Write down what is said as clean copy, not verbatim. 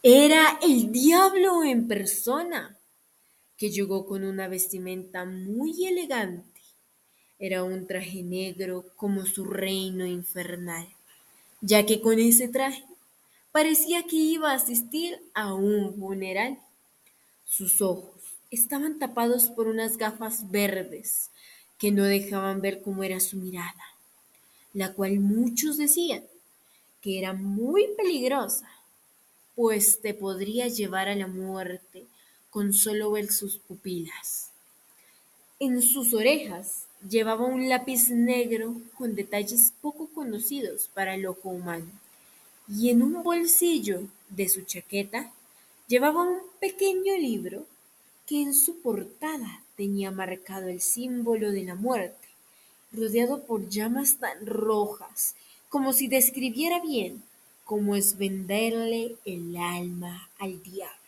Era el diablo en persona, que llegó con una vestimenta muy elegante. Era un traje negro como su reino infernal, ya que con ese traje parecía que iba a asistir a un funeral. Sus ojos estaban tapados por unas gafas verdes que no dejaban ver cómo era su mirada, la cual muchos decían que era muy peligrosa, pues te podría llevar a la muerte con solo ver sus pupilas. En sus orejas llevaba un lápiz negro con detalles poco conocidos para el ojo humano, y en un bolsillo de su chaqueta llevaba un pequeño libro que en su portada tenía marcado el símbolo de la muerte, rodeado por llamas tan rojas, como si describiera bien cómo es venderle el alma al diablo.